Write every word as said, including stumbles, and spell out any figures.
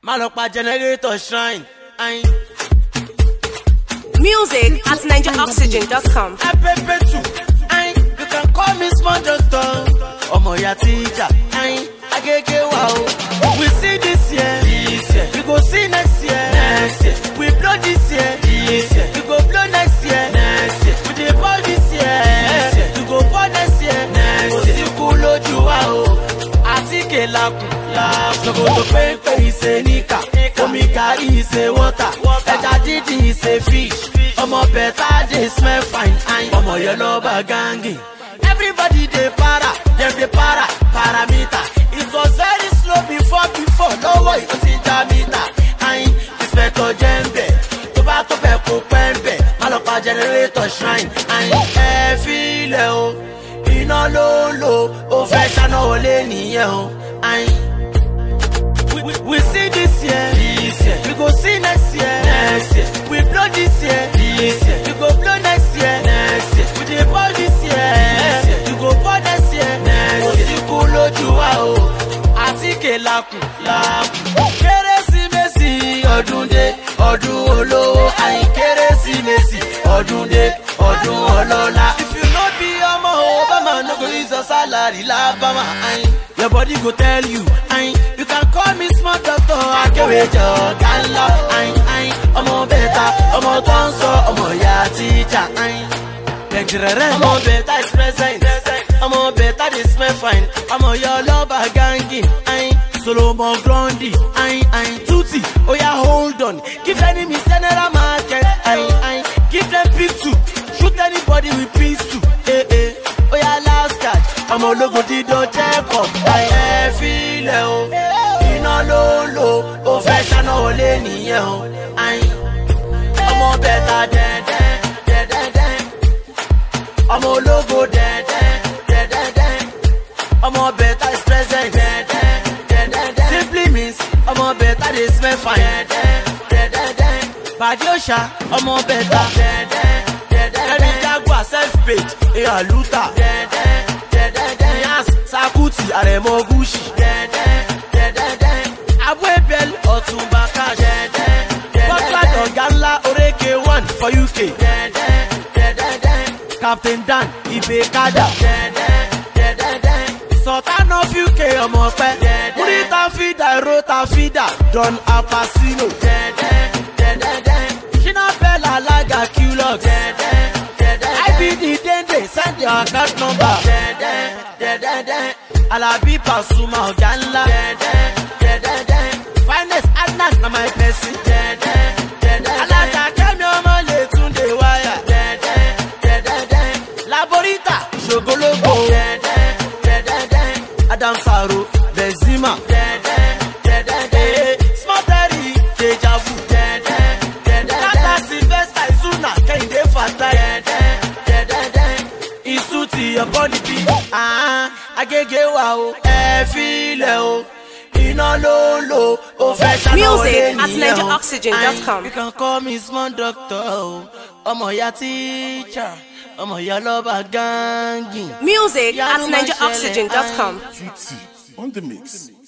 Malopa generator shrine. Aye. Music at niger oxygen dot com. I pay too. Aye. You can call me small doctor. Omo ya teacher. Aye. Agege wow. We see this year. This year. We go see next year. Next year. We blow this year. This year. We go blow next year. Next year. We dey ball this year. This year. We go ball next year. Next year. Osikulo juwa o. Atike laku. Sokoto pepe ise nika. Omika ise water. Eja didi ise fish. Omo better dey smell fine. Omo yellow bagangi. Everybody dey para. Dem dey para. Parameter. It was very slow before before. No way to see Jamita. Aye. Inspector Jembe. Toba tope ko pembe. Malopa generator shrine. Aye. E file o. Ina lo lo. O fe shana ole niye o. Aye. We, we, we see this year. This year. We go see next year. Next year. We blow this year. This year. We go blow next year. Next year. We dey ball this year. This year. We go ball next year. Next year. Osikulo juwa o. Atike laku. Laku. Kérésìmesì ọdún dé. Ọdún olówó. Ayin Kérésìmesì ọdún dé. Ọdún ọlọ́lá. If you no be ọmọ Obama, no go use your salary labama. Ayin. Your body go tell you. Ayin. You can call me small doctor. Akewejo ganla. Ayin ayin. Ọmọ beta. Ọmọ tó ń sọ. Ọmọ ya teacher. Ayin. Ọmọ beta is present. Ọmọ beta dey smell fine. Ọmọ your lover gangi. Ayin. Solomon Grundy. Ayin ayin. Tutti. Oya hold on. Give enemy general market. Ayin ayin. Give them pick two. Shoot anybody with pistol. Eh eh. Oya last catch. Ọmọ ológun dídán check up. Ayé filẹ̀ o. Iná ló ń lò. Ó fẹ́ ṣáná wọlé nìyẹn o. Ayin. Ọmọ bẹ̀ta dẹ́dẹ́ dẹ́dẹ́dẹ́. Ọmọ ológo dẹ́dẹ́ dẹ́dẹ́dẹ́. Ọmọ bẹ̀ta is present dẹ́dẹ́ dẹ́dẹ́dẹ́. Simply means ọmọ bẹ̀ta dey smell fine dẹ́dẹ́ dẹ́dẹ́dẹ́. Bàdí òṣà ọmọ bẹ̀ta dẹ́dẹ́ dẹ́dẹ́dẹ́. Ẹni Jaguar self-paid ìhà lútà dẹ́dẹ́ dẹ́dẹ́dẹ́. Yas Sakuti Àrẹ̀mọ Gúúsì dẹ́dẹ́ dẹ́dẹ́dẹ́. Abuebel Ọ̀túnba Cash dẹ́dẹ́ dẹ́dẹ́dẹ́. Bọ́tlá ọ̀gá ńlá Oreke one for U K dẹ́dẹ́ dẹ́dẹ́dẹ́. Captain Dan Ibekada dẹ́dẹ́ dẹ́dẹ́dẹ́. Sultan of U K ọmọ pẹ́ dẹ́dẹ́. Múrítà fídà Rota fídà Don Apasino dẹ́dẹ́ dẹ́dẹ́dẹ́. Shina Bella Alaga Qlux dẹ́dẹ́ dẹ́dẹ́. I B D Dende send your account number dẹ́dẹ́ dẹ́dẹ́dẹ́. Alabi Pasuma ọ̀gá ńlá dẹ́dẹ́ dẹ́dẹ́dẹ́. Finest Adnan na my person dẹ́dẹ́ dẹ́dẹ́. Alága Kẹ́mi ọmọ lè tún dé wáyà dẹ́dẹ́ dẹ́dẹ́dẹ́. Laborita Ṣògológbò dẹ́dẹ́ dẹ́dẹ́dẹ́. Adam Saro Benzema dẹ́dẹ́ dẹ́dẹ́dẹ́. Small Terry Deja Vu dẹ́dẹ́ dẹ́dẹ́dẹ́. Tata Sylvester Isuna Kẹ́hìndé Fatai dẹ́dẹ́ dẹ́dẹ́dẹ́. Isuti upon the beat. Ah, Agege wa o. Ẹ filẹ̀ o. Iná ló ń lò. Ó fẹ́ ṣáná wọlé Music nìyẹn o. at niger oxygen dot com. You can call me small doctor o. Ọmọ ya teacher. Ọmọ ya lọ́ba gangi. Music at niger oxygen dot com. Tutti on the mix.